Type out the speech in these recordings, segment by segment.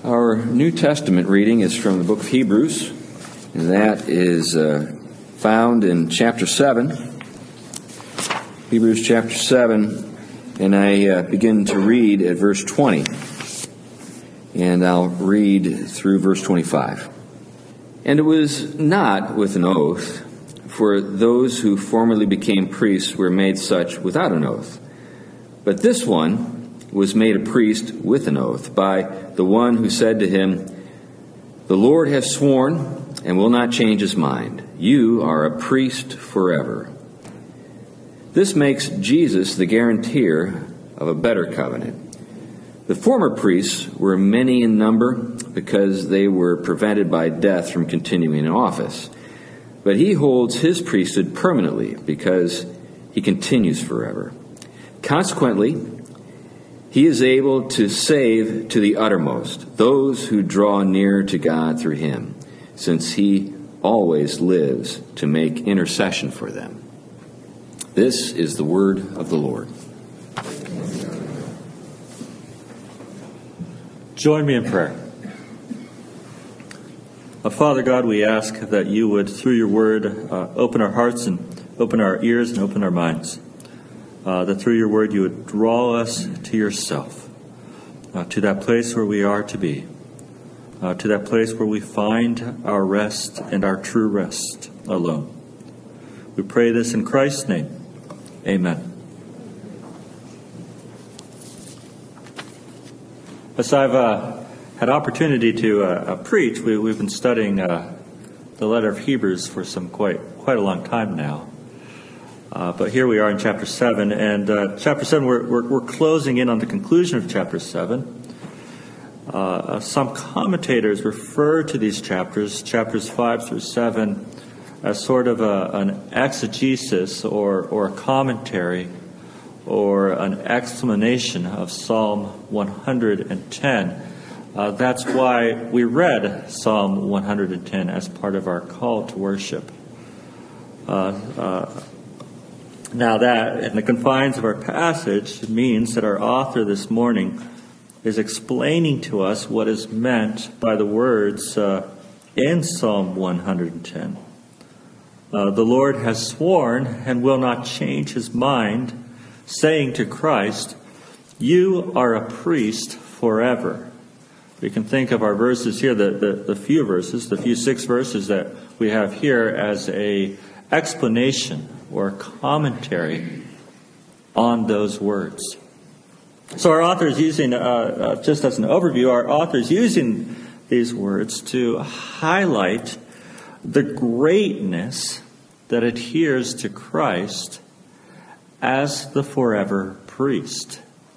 Our New Testament reading is from the book of Hebrews, and that is found in chapter 7. Hebrews chapter 7, and I begin to read at verse 20, and I'll read through verse 25. And it was not with an oath, for those who formerly became priests were made such without an oath. But this one was made a priest with an oath by the one who said to him, "The Lord has sworn and will not change his mind. You are a priest forever." This makes Jesus the guarantor of a better covenant. The former priests were many in number because they were prevented by death from continuing in office. But he holds his priesthood permanently because he continues forever. Consequently, he is able to save to the uttermost those who draw near to God through him, since he always lives to make intercession for them. This is the word of the Lord. Join me in prayer. Father God, we ask that you would, through your word, open our hearts and open our ears and open our minds. That through your word you would draw us to yourself, to that place where we are to be, to that place where we find our rest and our true rest alone. We pray this in Christ's name. Amen. As I've had opportunity to preach, we've been studying the letter of Hebrews for some quite a long time now. But here we are in chapter 7, and chapter 7, we're closing in on the conclusion of chapter 7. Some commentators refer to these chapters 5 through 7, as sort of an exegesis or a commentary or an explanation of Psalm 110. That's why we read Psalm 110 as part of our call to worship. Now that, in the confines of our passage, means that our author this morning is explaining to us what is meant by the words in Psalm 110. The Lord has sworn and will not change his mind, saying to Christ, "You are a priest forever." We can think of our verses here, the few 6 verses that we have here, as a explanation or commentary on those words. So our author is using, just as an overview, our author is using these words to highlight the greatness that adheres to Christ as the forever priest.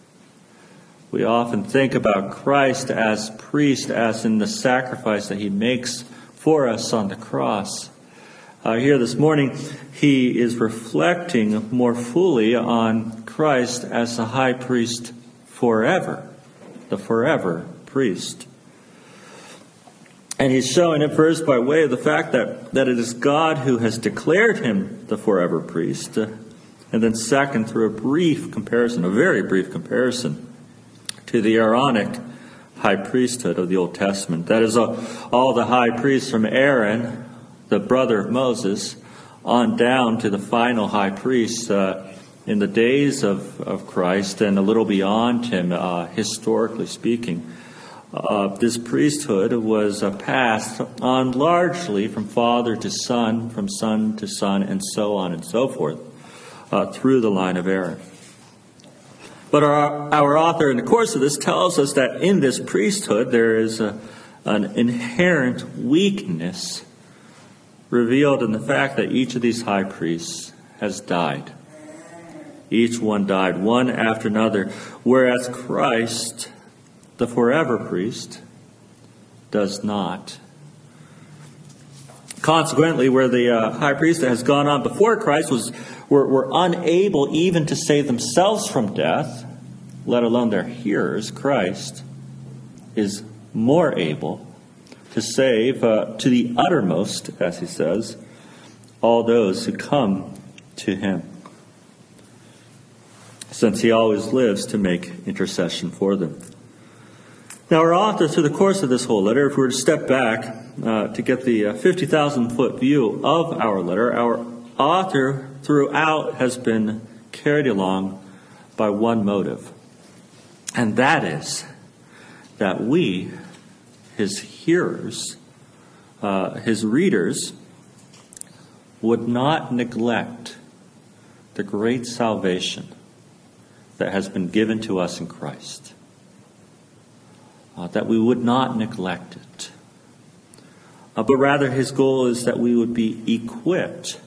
We often think about Christ as priest, as in the sacrifice that he makes for us on the cross. Here this morning, he is reflecting more fully on Christ as the high priest forever, the forever priest. And he's showing it first by way of the fact that it is God who has declared him the forever priest, and then second, through a very brief comparison, to the Aaronic high priesthood of the Old Testament. That is, all the high priests from Aaron, the brother of Moses, on down to the final high priest in the days of Christ and a little beyond him, historically speaking. This priesthood was passed on largely from father to son, from son to son, and so on and so forth, through the line of Aaron. But our author, in the course of this, tells us that in this priesthood there is an inherent weakness revealed in the fact that each of these high priests has died. Each one died, one after another, whereas Christ, the forever priest, does not. Consequently, where the high priest that has gone on before Christ were unable even to save themselves from death, let alone their hearers, Christ is more able to save to the uttermost, as he says, all those who come to him, since he always lives to make intercession for them. Now, our author, through the course of this whole letter, if we were to step back to get the 50,000-foot view of our letter, our author throughout has been carried along by one motive, and that is that we, his hearers, his readers, would not neglect the great salvation that has been given to us in Christ. That we would not neglect it. But rather his goal is that we would be equipped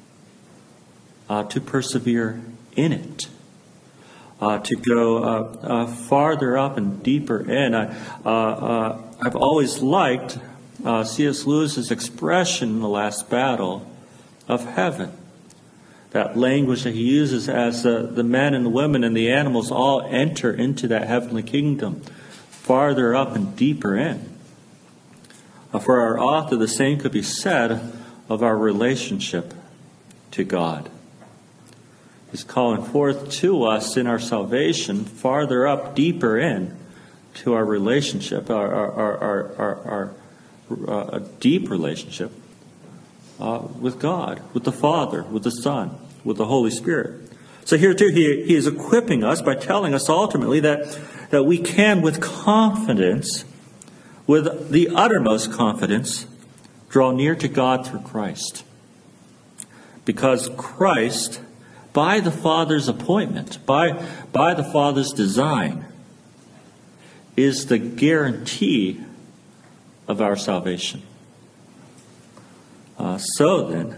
to persevere in it. To go farther up and deeper in. I've always liked C.S. Lewis's expression in The Last Battle of heaven. That language that he uses as the men and the women and the animals all enter into that heavenly kingdom, farther up and deeper in. For our author, the same could be said of our relationship to God. He's calling forth to us in our salvation, farther up, deeper in, to our relationship, our deep relationship with God, with the Father, with the Son, with the Holy Spirit. So here too, he is equipping us by telling us ultimately that we can with confidence, with the uttermost confidence, draw near to God through Christ. Because Christ, by the Father's appointment, by the Father's design, is the guarantee of our salvation. So then,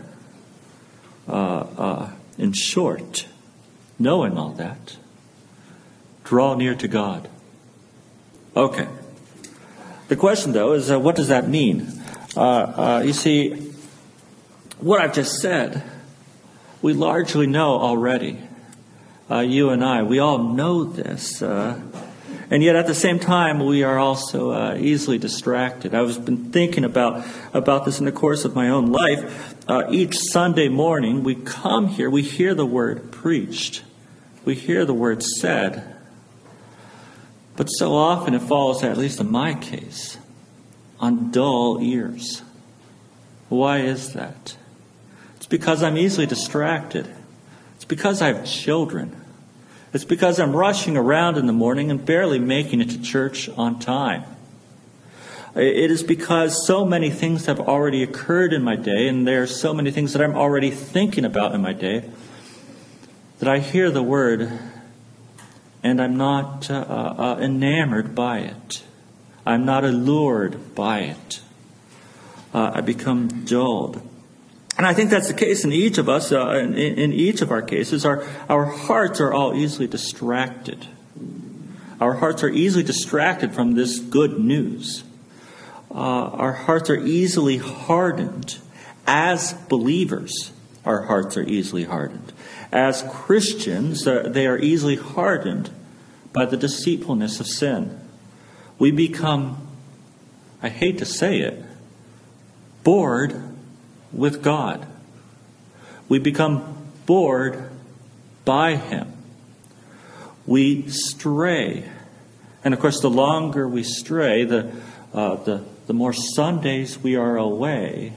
in short, knowing all that, draw near to God. Okay. The question, though, is what does that mean? You see, what I've just said, we largely know already. You and I, we all know this. And yet at the same time, we are also easily distracted. I've been thinking about this in the course of my own life. Each Sunday morning, we come here, we hear the word preached. We hear the word said. But so often it falls, at least in my case, on dull ears. Why is that? It's because I'm easily distracted. It's because I have children. It's because I'm rushing around in the morning and barely making it to church on time. It is because so many things have already occurred in my day, and there are so many things that I'm already thinking about in my day, that I hear the word and I'm not enamored by it. I'm not allured by it. I become dulled. And I think that's the case in each of us. In each of our cases, our hearts are all easily distracted. Our hearts are easily distracted from this good news. Our hearts are easily hardened. As believers, our hearts are easily hardened. As Christians, they are easily hardened by the deceitfulness of sin. We become, I hate to say it, bored with God. We become bored by Him. We stray. And of course, the longer we stray, the more Sundays we are away,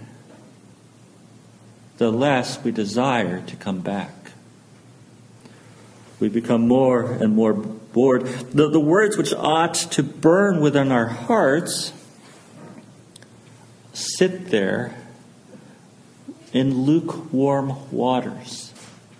the less we desire to come back. We become more and more bored. The words which ought to burn within our hearts sit there in lukewarm waters.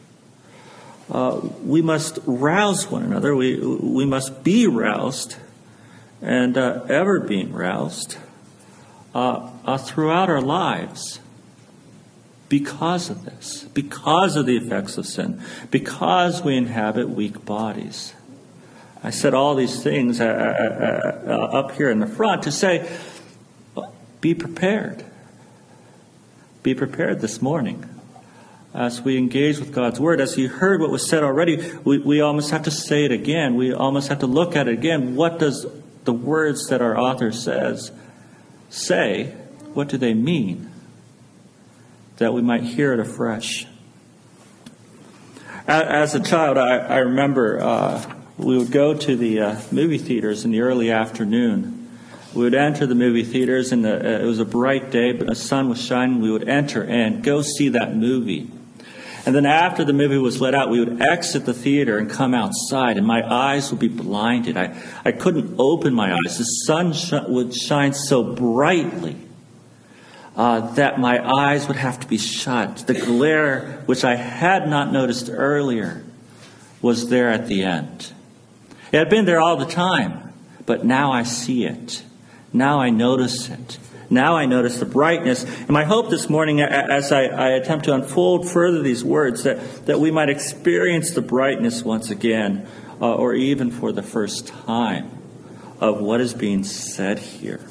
We must rouse one another. We must be roused, and ever being roused throughout our lives because of this, because of the effects of sin, because we inhabit weak bodies. I said all these things up here in the front to say, be prepared. Be prepared this morning. As we engage with God's Word, as you heard what was said already, we almost have to say it again. We almost have to look at it again. What does the words that our author says say? What do they mean? That we might hear it afresh. As a child, I remember we would go to the movie theaters in the early afternoon. We would enter the movie theaters, and it was a bright day, but the sun was shining. We would enter and go see that movie. And then after the movie was let out, we would exit the theater and come outside, and my eyes would be blinded. I couldn't open my eyes. The sun would shine so brightly that my eyes would have to be shut. The glare, which I had not noticed earlier, was there at the end. It had been there all the time, but now I see it. Now I notice it. Now I notice the brightness. And my hope this morning, as I attempt to unfold further these words, that we might experience the brightness once again, or even for the first time, of what is being said here.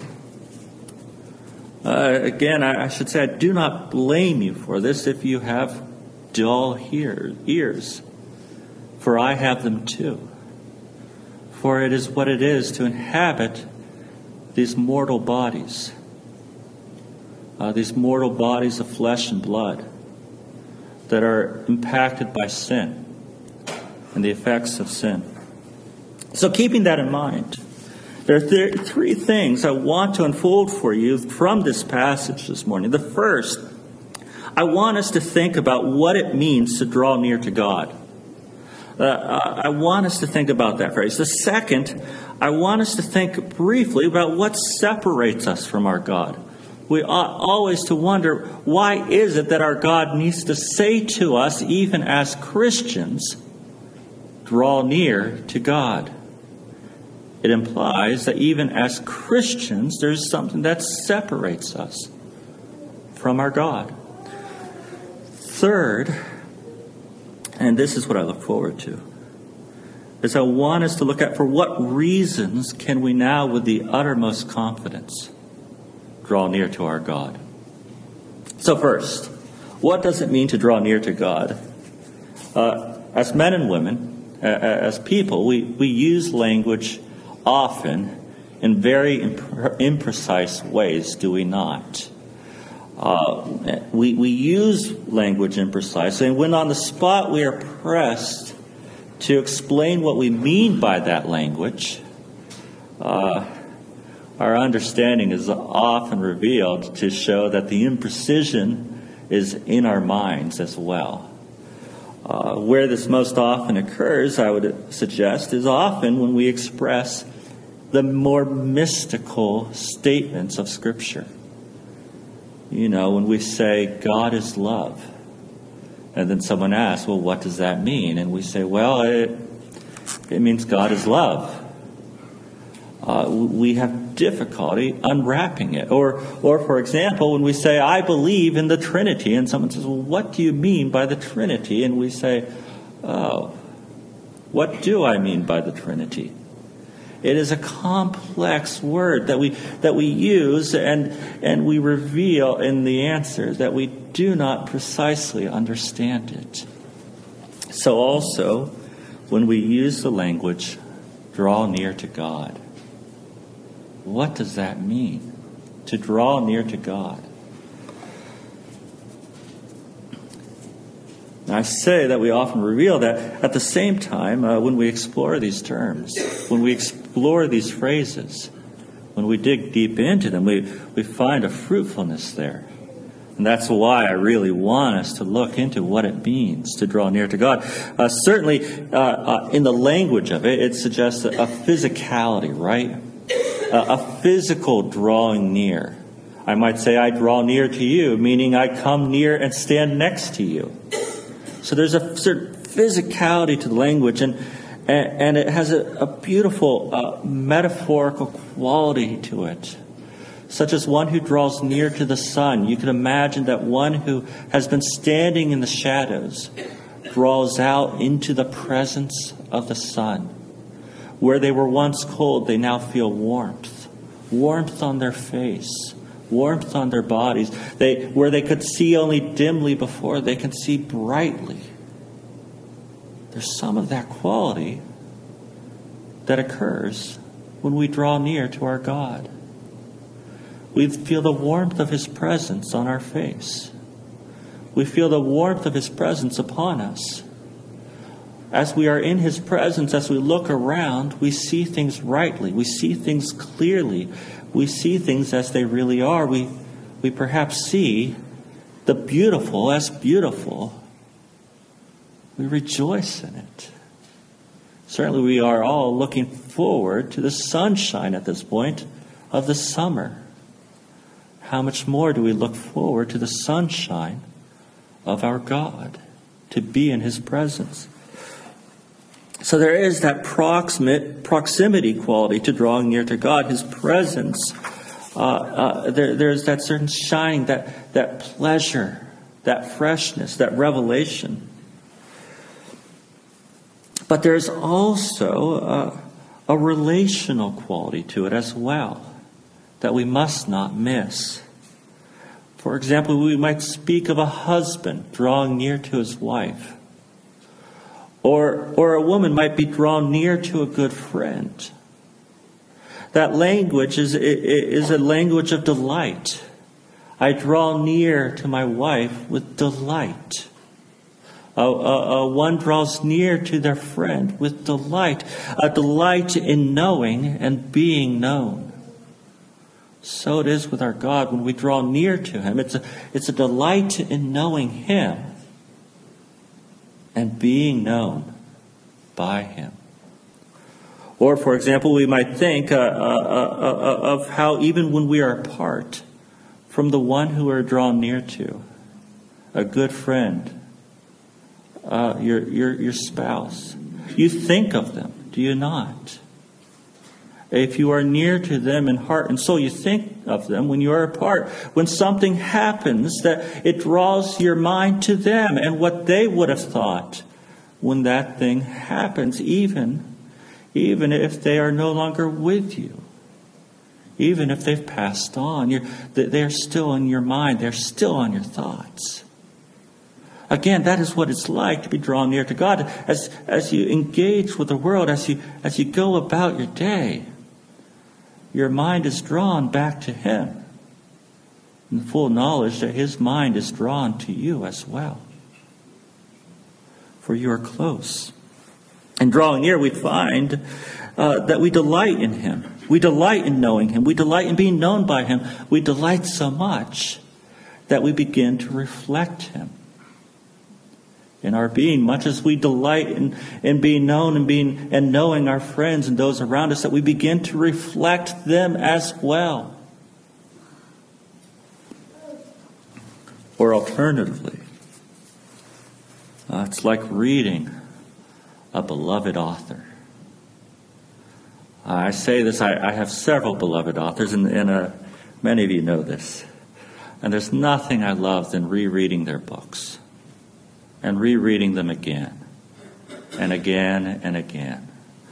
Again, I should say, I do not blame you for this if you have dull ears, for I have them too. For it is what it is to inhabit these mortal bodies of flesh and blood that are impacted by sin and the effects of sin. So keeping that in mind, there are three things I want to unfold for you from this passage this morning. The first, I want us to think about what it means to draw near to God. I want us to think about that phrase. The second, I want us to think briefly about what separates us from our God. We ought always to wonder, why is it that our God needs to say to us, even as Christians, draw near to God? It implies that even as Christians, there's something that separates us from our God. Third, and this is what I look forward to, is I want us to look at for what reasons can we now, with the uttermost confidence, draw near to our God. So first, what does it mean to draw near to God? As men and women, as people, we use language often in very imprecise ways, do we not? We use language imprecisely, and when on the spot we are pressed to explain what we mean by that language, our understanding is often revealed to show that the imprecision is in our minds as well. Where this most often occurs, I would suggest, is often when we express the more mystical statements of Scripture. You know, when we say, God is love, and then someone asks, well, what does that mean? And we say, well, it means God is love. We have difficulty unwrapping it. Or, for example, when we say, I believe in the Trinity, and someone says, well, what do you mean by the Trinity? And we say, oh, what do I mean by the Trinity? It is a complex word that we use and we reveal in the answer that we do not precisely understand it. So also, when we use the language, draw near to God. What does that mean? To draw near to God. Now, I say that we often reveal that at the same time when we explore these terms, when we explore these phrases, when we dig deep into them, we find a fruitfulness there. And that's why I really want us to look into what it means to draw near to God. Certainly, in the language of it, it suggests a physicality, right? A physical drawing near. I might say, I draw near to you, meaning I come near and stand next to you. So there's a certain physicality to the language, and it has a beautiful metaphorical quality to it, such as one who draws near to the sun. You can imagine that one who has been standing in the shadows draws out into the presence of the sun. Where they were once cold, they now feel warmth. Warmth on their face. Warmth on their bodies. Where they could see only dimly before, they can see brightly. There's some of that quality that occurs when we draw near to our God. We feel the warmth of His presence on our face. We feel the warmth of His presence upon us. as we are in his presence, as we look around, we see things rightly. We see things clearly. We see things as they really are. We perhaps see the beautiful as beautiful. We rejoice in it. Certainly we are all looking forward to the sunshine at this point of the summer. How much more do we look forward to the sunshine of our God, to be in his presence? So there is that proximity quality to drawing near to God, his presence. There's that certain shining, that pleasure, that freshness, that revelation. But there's also a relational quality to it as well that we must not miss. For example, we might speak of a husband drawing near to his wife. Or a woman might be drawn near to a good friend. That language is a language of delight. I draw near to my wife with delight. One draws near to their friend with delight. A delight in knowing and being known. So it is with our God when we draw near to him. It's a delight in knowing him and being known by him. Or, for example, we might think of how even when we are apart from the one who we're drawn near to, a good friend, your spouse, you think of them, do you not? If you are near to them in heart and soul, you think of them when you are apart. When something happens, that it draws your mind to them and what they would have thought when that thing happens, even if they are no longer with you, even if they've passed on. They're still in your mind. They're still on your thoughts. Again, that is what it's like to be drawn near to God. As you engage with the world, as you go about your day, your mind is drawn back to him, in full knowledge that his mind is drawn to you as well. For you are close. And drawing near, we find that we delight in him. We delight in knowing him. We delight in being known by him. We delight so much that we begin to reflect him in our being, much as we delight in being known and knowing our friends and those around us, that we begin to reflect them as well. Or alternatively, it's like reading a beloved author. I say this, I have several beloved authors, and many of you know this. And there's nothing I love than rereading their books. And rereading them again, and again, and again.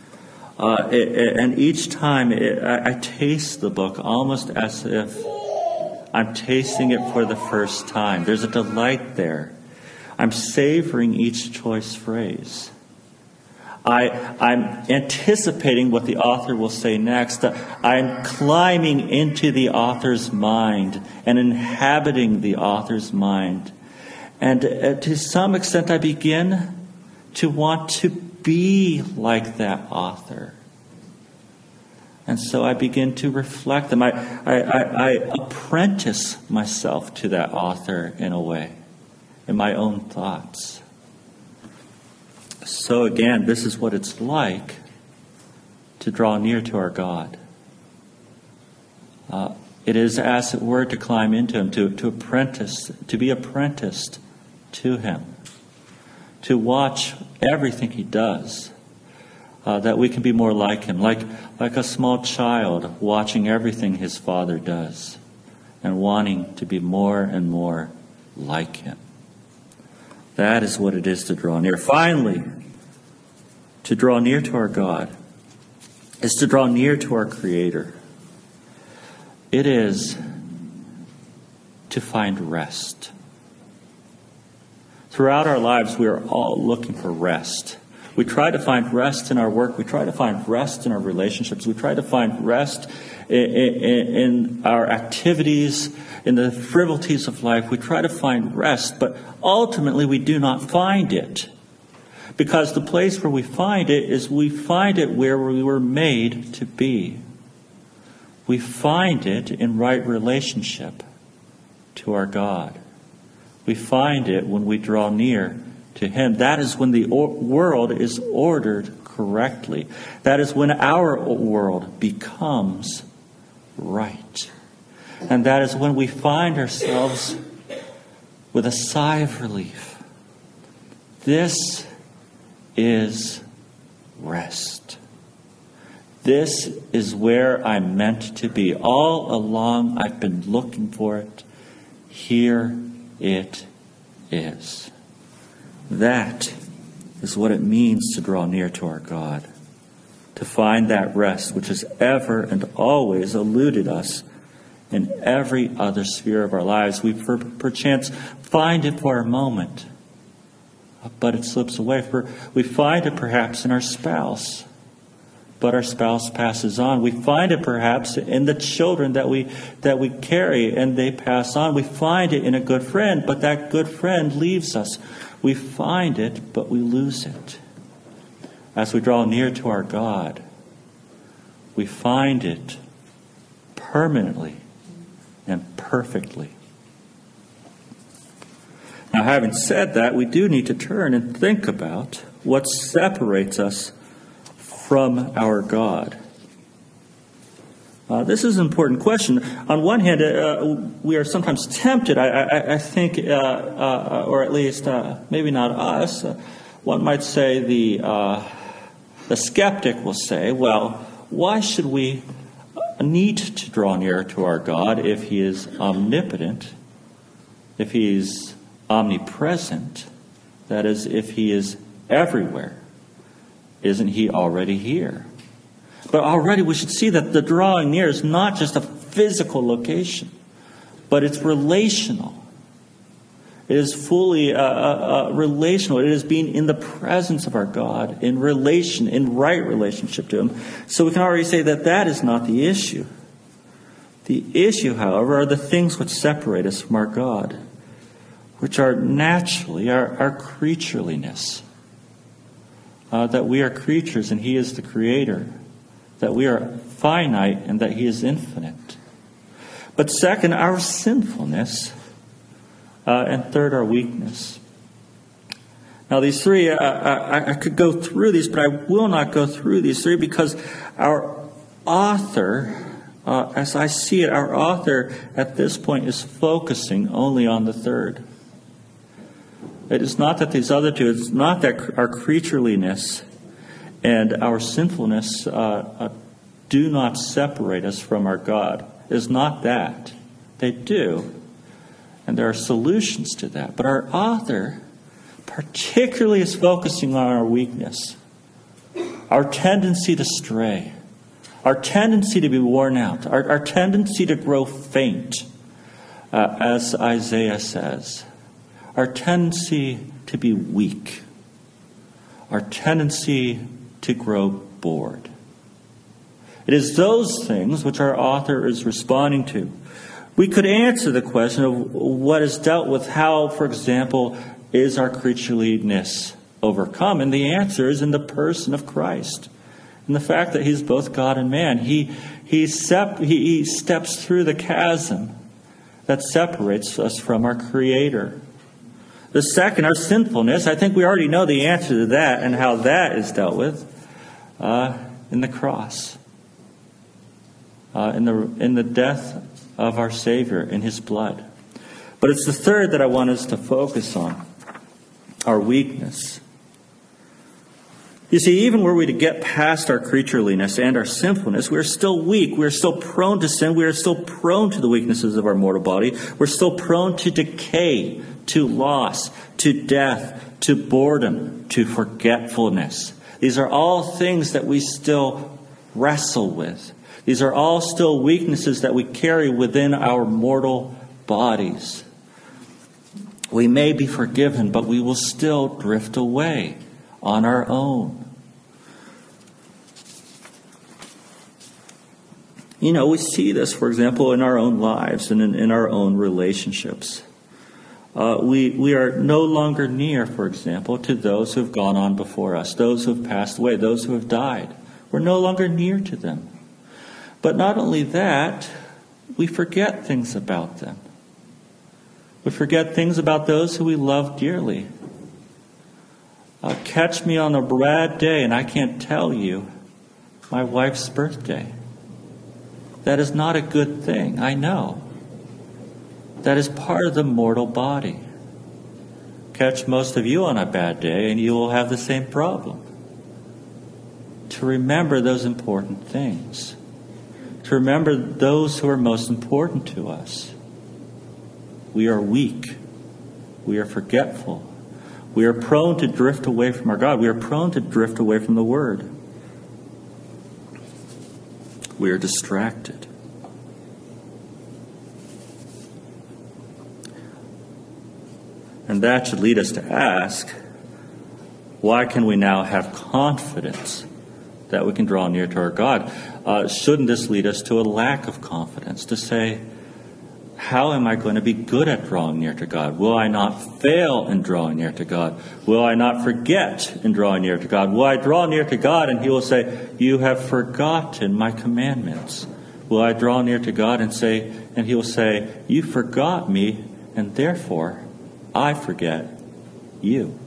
And each time I taste the book almost as if I'm tasting it for the first time. There's a delight there. I'm savoring each choice phrase. I'm anticipating what the author will say next. I'm climbing into the author's mind and inhabiting the author's mind. And to some extent, I begin to want to be like that author. And so I begin to reflect them. I apprentice myself to that author in a way, in my own thoughts. So again, this is what it's like to draw near to our God. It is, as it were, to climb into him, to apprentice, to be apprenticed to him, to watch everything he does, that we can be more like him, like a small child watching everything his father does and wanting to be more and more like him. That is what it is to draw near. Finally, to draw near to our God is to draw near to our Creator. It is to find rest. Throughout our lives, we are all looking for rest. We try to find rest in our work. We try to find rest in our relationships. We try to find rest in our activities, in the frivolities of life. We try to find rest, but ultimately we do not find it. Because the place where we find it is we find it where we were made to be. We find it in right relationship to our God. We find it when we draw near to Him. That is when the world is ordered correctly. That is when our world becomes right. And that is when we find ourselves with a sigh of relief. This is rest. This is where I'm meant to be. All along I've been looking for it. Here it is. That is what it means to draw near to our God. To find that rest which has ever and always eluded us in every other sphere of our lives. We perchance find it for a moment, but it slips away. We find it perhaps in our spouse, but our spouse passes on. We find it perhaps in the children that we carry, and they pass on. We find it in a good friend, but that good friend leaves us. We find it, but we lose it. As we draw near to our God, we find it permanently and perfectly. Now, having said that, we do need to turn and think about what separates us from our God. This is an important question. On one hand, we are sometimes tempted, I think, or at least maybe not us. One might say the skeptic will say, well, why should we need to draw near to our God if He is omnipotent, if He is omnipresent, that is, if He is everywhere? Isn't He already here? But already we should see that the drawing near is not just a physical location, but it's relational. It is fully relational. It is being in the presence of our God, in relation, in right relationship to Him. So we can already say that that is not the issue. The issue, however, are the things which separate us from our God, which are naturally our creatureliness. That we are creatures and He is the Creator. That we are finite and that He is infinite. But second, our sinfulness. And third, our weakness. Now, these three, I could go through these, but I will not go through these three because our author, as I see it, our author at this point is focusing only on the third. It is not that these other two, it's not that our creatureliness and our sinfulness do not separate us from our God. It is not that. They do. And there are solutions to that. But our author particularly is focusing on our weakness, our tendency to stray, our tendency to be worn out, our tendency to grow faint, as Isaiah says, our tendency to be weak, our tendency to grow bored. It is those things which our author is responding to. We could answer the question of what is dealt with, how, for example, is our creatureliness overcome? And the answer is in the person of Christ. And the fact that He's both God and man. He steps through the chasm that separates us from our Creator. The second, our sinfulness. I think we already know the answer to that and how that is dealt with in the cross. In the death of our Savior, in His blood. But it's the third that I want us to focus on, our weakness. You see, even were we to get past our creatureliness and our sinfulness, we are still weak. We are still prone to sin. We are still prone to the weaknesses of our mortal body. We're still prone to decay, to loss, to death, to boredom, to forgetfulness. These are all things that we still wrestle with. These are all still weaknesses that we carry within our mortal bodies. We may be forgiven, but we will still drift away on our own. You know, we see this, for example, in our own lives and in our own relationships. We are no longer near, for example, to those who have gone on before us, those who have passed away, those who have died. We're no longer near to them. But not only that, we forget things about them. We forget things about those who we love dearly. Catch me on a bad day and I can't tell you my wife's birthday. That is not a good thing, I know. That is part of the mortal body. Catch most of you on a bad day and you will have the same problem. To remember those important things. To remember those who are most important to us. We are weak. We are forgetful. We are prone to drift away from our God. We are prone to drift away from the Word. We are distracted. And that should lead us to ask, why can we now have confidence that we can draw near to our God? Shouldn't this lead us to a lack of confidence, to say, how am I going to be good at drawing near to God? Will I not fail in drawing near to God? Will I not forget in drawing near to God? Will I draw near to God and He will say, you have forgotten my commandments? Will I draw near to God and He will say, you forgot me and therefore I forget you?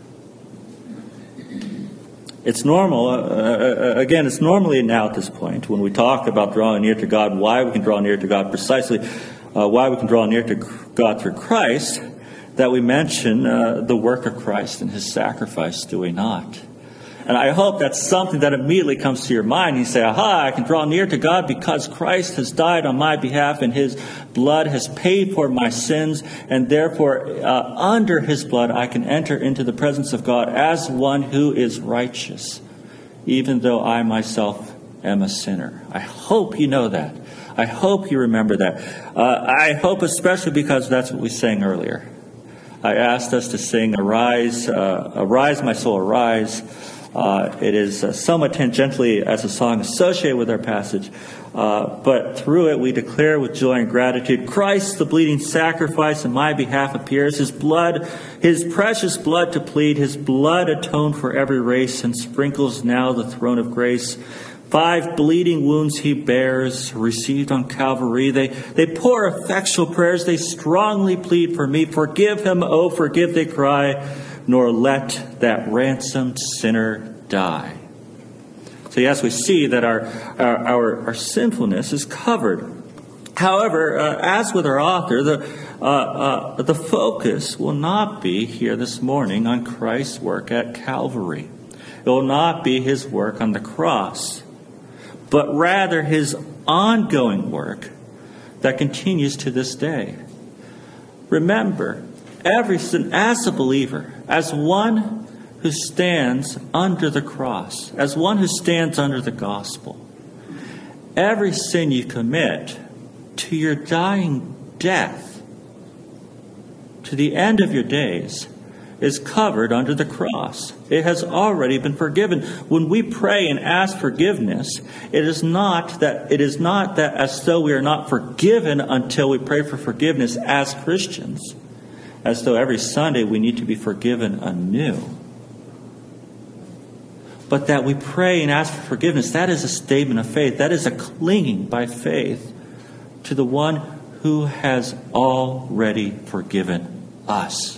It's normal, again, it's normally now at this point, when we talk about drawing near to God, why we can draw near to God precisely, why we can draw near to God through Christ, that we mention the work of Christ and His sacrifice, do we not? And I hope that's something that immediately comes to your mind. You say, aha, I can draw near to God because Christ has died on my behalf and His blood has paid for my sins. And therefore, under His blood, I can enter into the presence of God as one who is righteous, even though I myself am a sinner. I hope you know that. I hope you remember that. I hope especially because that's what we sang earlier. I asked us to sing, Arise, arise, my soul, arise. It is somewhat tangentially as a song associated with our passage, but through it we declare with joy and gratitude, Christ, the bleeding sacrifice on my behalf appears, His blood, His precious blood to plead, His blood atoned for every race and sprinkles now the throne of grace. 5 bleeding wounds He bears, received on Calvary. They pour effectual prayers, they strongly plead for me. Forgive him, oh forgive, they cry, nor let that ransomed sinner die. So yes, we see that our sinfulness is covered. However, as with our author, the focus will not be here this morning on Christ's work at Calvary. It will not be His work on the cross, but rather His ongoing work that continues to this day. Remember, as a believer, as one who stands under the cross, as one who stands under the gospel, every sin you commit to your dying death, to the end of your days, is covered under the cross. It has already been forgiven. When we pray and ask forgiveness, it is not that as though we are not forgiven until we pray for forgiveness as Christians, as though every Sunday we need to be forgiven anew. But that we pray and ask for forgiveness, that is a statement of faith. That is a clinging by faith to the one who has already forgiven us.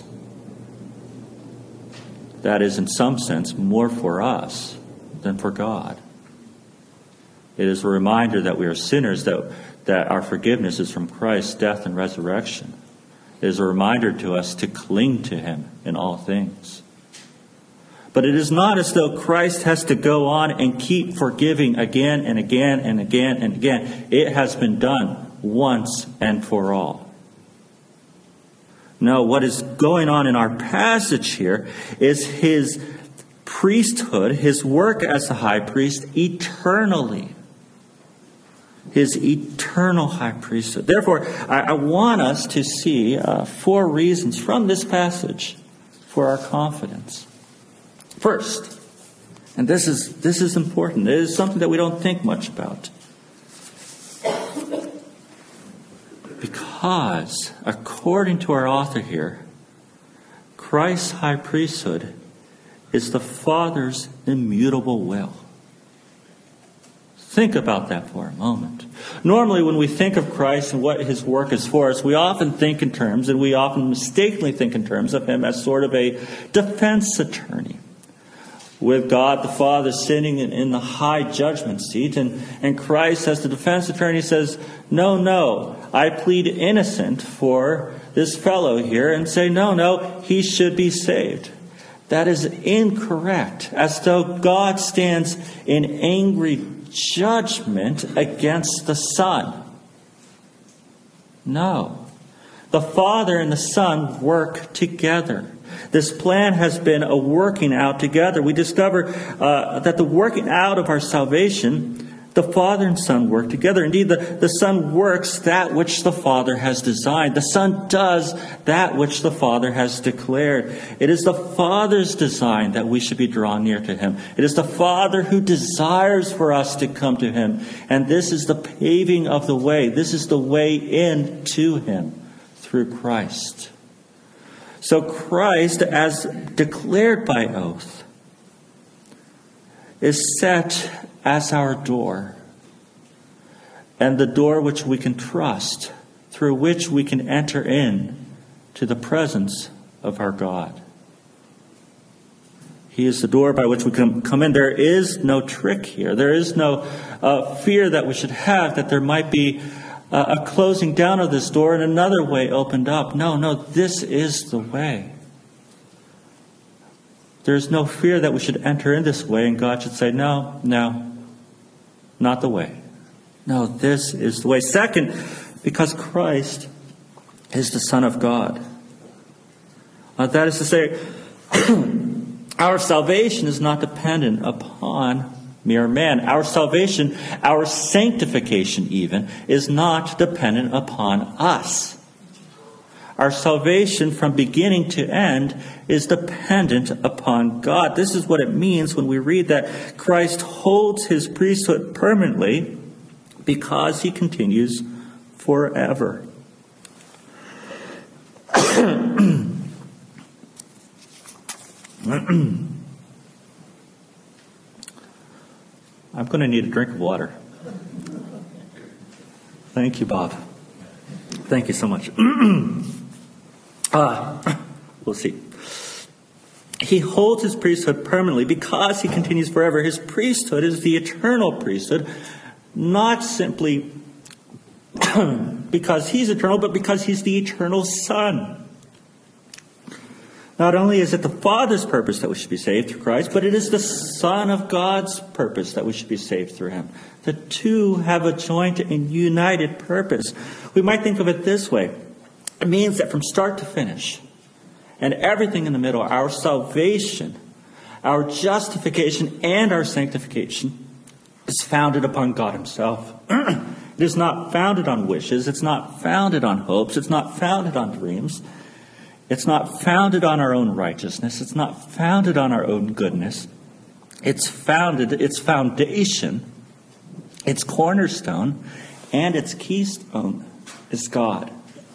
That is, in some sense, more for us than for God. It is a reminder that we are sinners, that our forgiveness is from Christ's death and resurrection. It is a reminder to us to cling to Him in all things. But it is not as though Christ has to go on and keep forgiving again and again and again and again. It has been done once and for all. No, what is going on in our passage here is His priesthood, His work as a high priest eternally. His eternal high priesthood. Therefore, I want us to see 4 reasons from this passage for our confidence. First, and this is important. It is something that we don't think much about. Because, according to our author here, Christ's high priesthood is the Father's immutable will. Think about that for a moment. Normally, when we think of Christ and what his work is for us, we often think in terms, and we often mistakenly think in terms of him as sort of a defense attorney, with God the Father sitting in the high judgment seat, and Christ as the defense attorney says, no, I plead innocent for this fellow here, and say, no, he should be saved. That is incorrect, as though God stands in angry judgment against the Son. No. The Father and the Son work together. This plan has been a working out together. We discover that the working out of our salvation, the Father and Son work together. Indeed, the Son works that which the Father has designed. The Son does that which the Father has declared. It is the Father's design that we should be drawn near to him. It is the Father who desires for us to come to him. And this is the paving of the way. This is the way in to him through Christ. So Christ, as declared by oath, is set as our door, and the door which we can trust, through which we can enter in to the presence of our God. He is the door by which we can come in. There is no trick here. There is no fear that we should have that there might be a closing down of this door and another way opened up. No, this is the way. There's no fear that we should enter in this way and God should say, no, not the way. No, this is the way. Second, because Christ is the Son of God. That is to say, our salvation is not dependent upon mere man. Our salvation, our sanctification even, is not dependent upon us. Our salvation from beginning to end is dependent upon God. This is what it means when we read that Christ holds his priesthood permanently because he continues forever. I'm going to need a drink of water. Thank you, Bob. Thank you so much. We'll see. He holds his priesthood permanently because he continues forever. His priesthood is the eternal priesthood, not simply because he's eternal, but because he's the eternal Son. Not only is it the Father's purpose that we should be saved through Christ, but it is the Son of God's purpose that we should be saved through him. The two have a joint and united purpose. We might think of it this way. It means that from start to finish, and everything in the middle, our salvation, our justification, and our sanctification is founded upon God himself. It is not founded on wishes. It's not founded on hopes. It's not founded on dreams. It's not founded on our own righteousness. It's not founded on our own goodness. Its foundation, its cornerstone, and its keystone is God.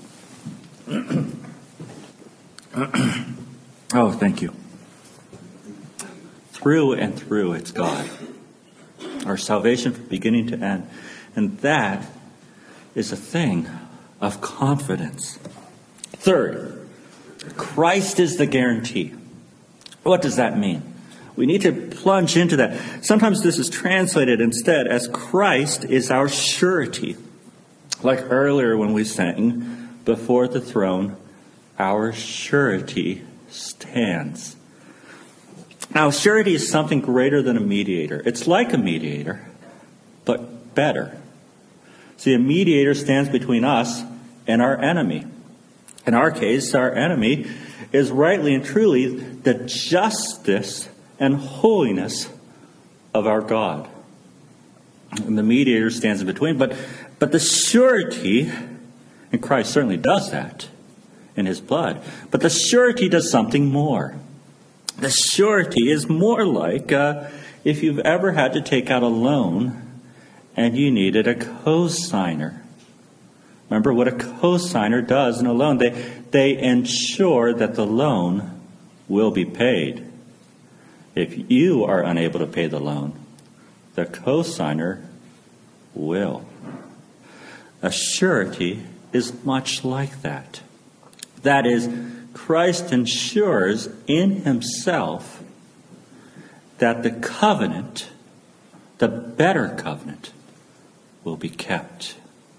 Oh, thank you. Through and through, it's God. Our salvation from beginning to end. And that is a thing of confidence. Third, Christ is the guarantee. What does that mean? We need to plunge into that. Sometimes this is translated instead as Christ is our surety. Like earlier when we sang, before the throne, our surety stands. Now, surety is something greater than a mediator. It's like a mediator, but better. See, a mediator stands between us and our enemy. In our case, our enemy is rightly and truly the justice and holiness of our God. And the mediator stands in between, but the surety, and Christ certainly does that in his blood, but the surety does something more. The surety is more like if you've ever had to take out a loan and you needed a co-signer. Remember what a co-signer does in a loan. They ensure that the loan will be paid. If you are unable to pay the loan, the cosigner will. A surety is much like that. That is, Christ ensures in himself that the covenant, the better covenant, will be kept.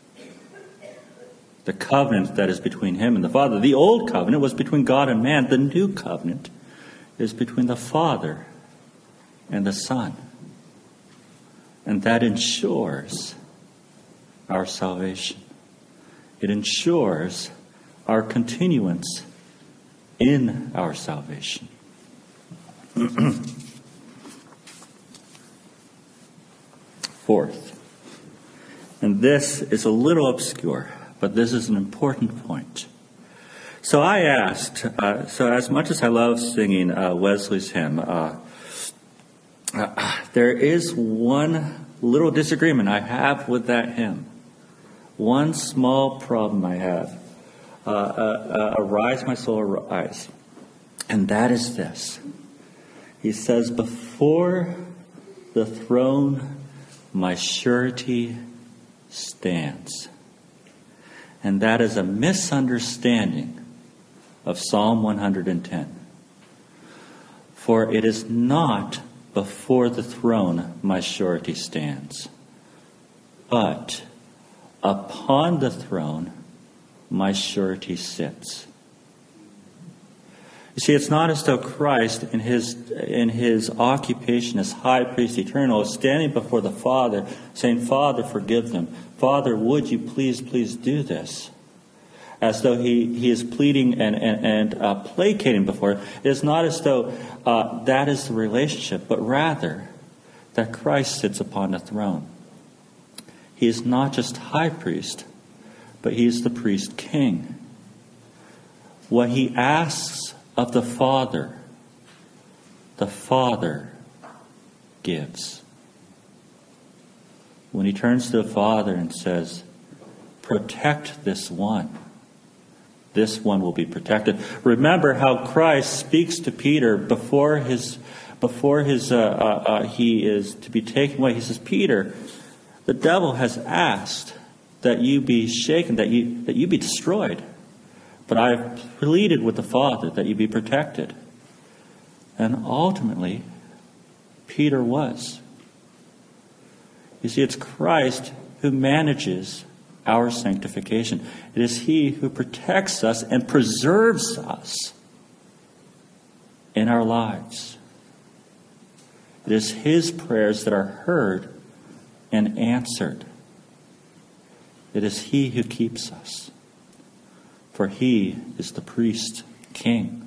The covenant that is between him and the Father. The old covenant was between God and man. The new covenant is between the Father and the Son. And that ensures our salvation. It ensures our continuance in our salvation. Fourth, and this is a little obscure, but this is an important point. So I asked, as much as I love singing Wesley's hymn, there is one little disagreement I have with that hymn. One small problem I have. Arise, my soul, arise. And that is this. He says, before the throne my surety stands. And that is a misunderstanding of Psalm 110. For it is not before the throne my surety stands, but upon the throne my surety sits. You see, it's not as though Christ, in his occupation as high priest eternal, is standing before the Father, saying, Father, forgive them. Father, would you please do this? As though he is pleading and placating before him. It is not as though that is the relationship, but rather that Christ sits upon the throne. He is not just high priest, but he is the priest king. What he asks of the Father gives. When he turns to the Father and says, protect this one will be protected. Remember how Christ speaks to Peter before he is to be taken away. He says, Peter, the devil has asked that you be shaken, that you be destroyed. But I have pleaded with the Father that you be protected. And ultimately, Peter was. You see, it's Christ who manages our sanctification. It is he who protects us and preserves us in our lives. It is his prayers that are heard and answered. It is he who keeps us. For he is the priest king.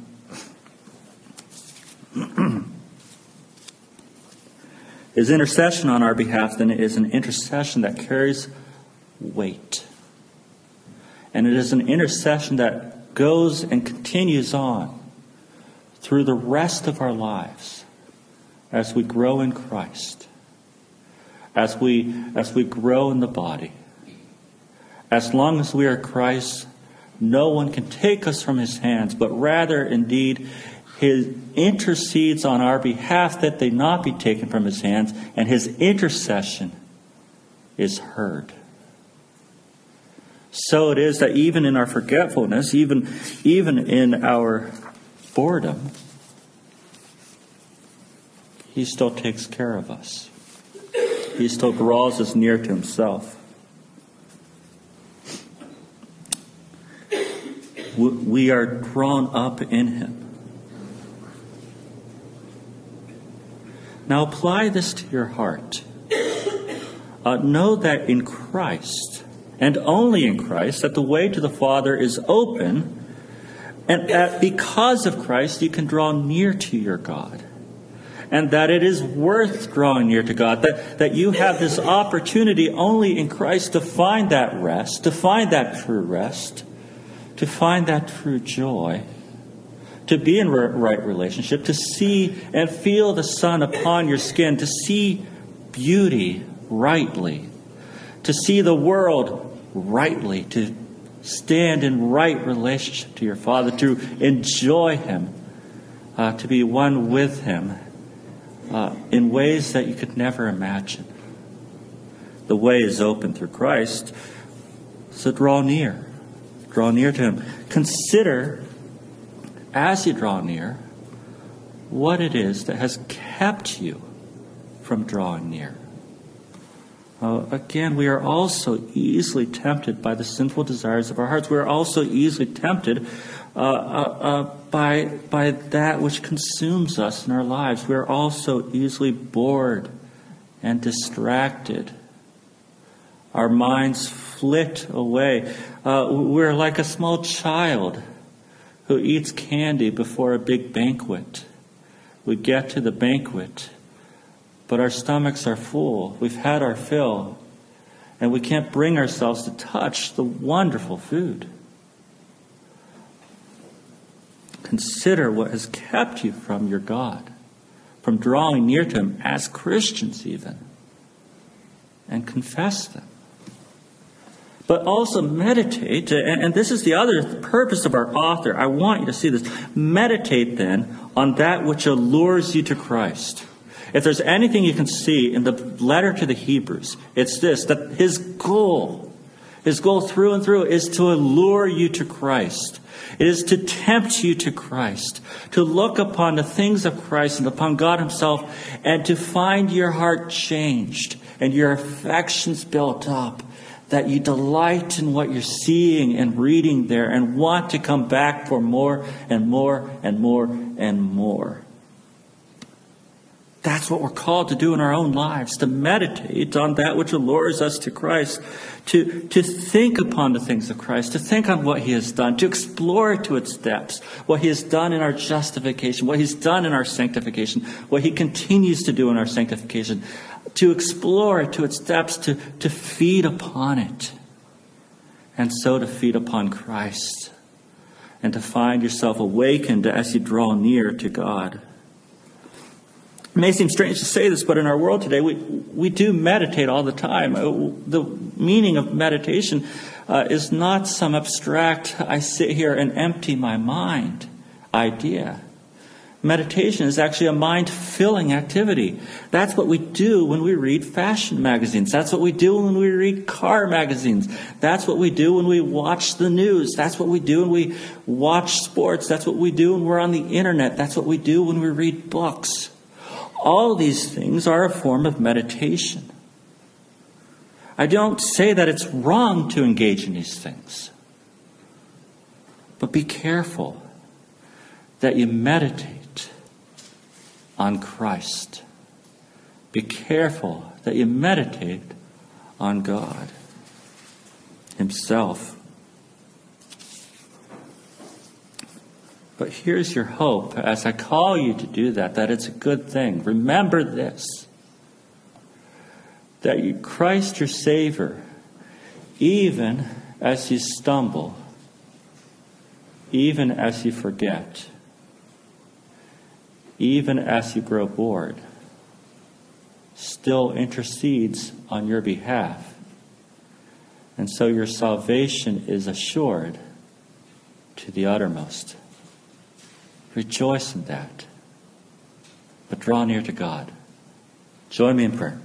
His intercession on our behalf, then, is an intercession that carries weight. And it is an intercession that goes and continues on through the rest of our lives as we grow in Christ, as we grow in the body. As long as we are Christ's, no one can take us from his hands, but rather, indeed, he intercedes on our behalf that they not be taken from his hands, and his intercession is heard. So it is that even in our forgetfulness, even in our boredom, he still takes care of us. He still draws us near to himself. We are drawn up in him. Now apply this to your heart. Know that in Christ, and only in Christ, that the way to the Father is open, and that because of Christ you can draw near to your God. And that it is worth drawing near to God, that you have this opportunity only in Christ to find that rest, to find that true rest, to find that true joy, to be in right relationship, to see and feel the sun upon your skin, to see beauty rightly, to see the world rightly, to stand in right relationship to your Father, to enjoy him to be one with him in ways that you could never imagine. The way is open through Christ, so draw near. Draw near to him. Consider, as you draw near, what it is that has kept you from drawing near. Again, we are also easily tempted by the sinful desires of our hearts. We are also easily tempted by that which consumes us in our lives. We are also easily bored and distracted. Our minds flit away. We're like a small child who eats candy before a big banquet. We get to the banquet, but our stomachs are full. We've had our fill, and we can't bring ourselves to touch the wonderful food. Consider what has kept you from your God, from drawing near to him as Christians even, and confess them. But also meditate, and this is the other purpose of our author. I want you to see this. Meditate then on that which allures you to Christ. If there's anything you can see in the letter to the Hebrews, it's this, that his goal through and through is to allure you to Christ. It is to tempt you to Christ, to look upon the things of Christ and upon God himself, and to find your heart changed and your affections built up, that you delight in what you're seeing and reading there and want to come back for more and more and more and more. That's what we're called to do in our own lives, to meditate on that which allures us to Christ, to think upon the things of Christ, to think on what he has done, to explore it to its depths, what he has done in our justification, what he's done in our sanctification, what he continues to do in our sanctification, to explore it to its depths, to feed upon it, and so to feed upon Christ, and to find yourself awakened as you draw near to God. It may seem strange to say this, but in our world today, we do meditate all the time. The meaning of meditation is not some abstract, I sit here and empty my mind idea. Meditation is actually a mind-filling activity. That's what we do when we read fashion magazines. That's what we do when we read car magazines. That's what we do when we watch the news. That's what we do when we watch sports. That's what we do when we're on the internet. That's what we do when we read books. All these things are a form of meditation. I don't say that it's wrong to engage in these things. But be careful that you meditate on Christ. Be careful that you meditate on God himself. But here's your hope as I call you to do that it's a good thing. Remember this, that Christ your Savior, even as you stumble, even as you forget, even as you grow bored, still intercedes on your behalf. And so your salvation is assured to the uttermost. Rejoice in that. But draw near to God. Join me in prayer.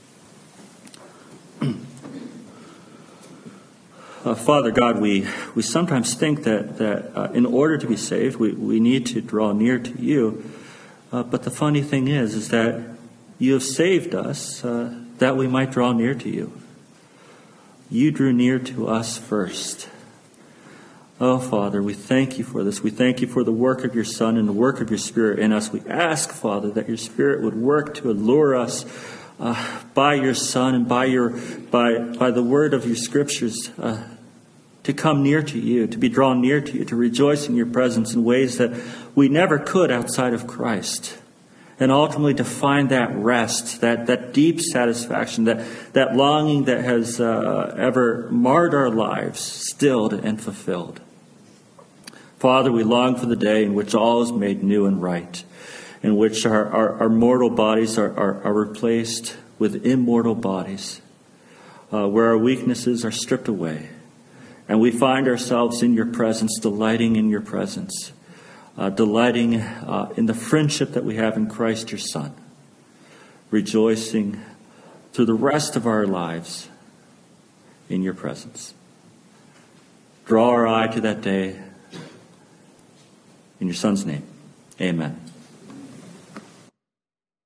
Father God, we sometimes think that in order to be saved, we need to draw near to you. But the funny thing is that you have saved us that we might draw near to you. You drew near to us first. Oh, Father, we thank you for this. We thank you for the work of your Son and the work of your Spirit in us. We ask, Father, that your Spirit would work to allure us by your Son and by the word of your Scriptures to come near to you, to be drawn near to you, to rejoice in your presence in ways that we never could outside of Christ. And ultimately to find that rest, that deep satisfaction, that longing that has ever marred our lives, stilled and fulfilled. Father, we long for the day in which all is made new and right, in which our mortal bodies are replaced with immortal bodies, where our weaknesses are stripped away, and we find ourselves in your presence, delighting in your presence. delighting in the friendship that we have in Christ your Son, rejoicing through the rest of our lives in your presence. Draw our eye to that day. In your Son's name, amen.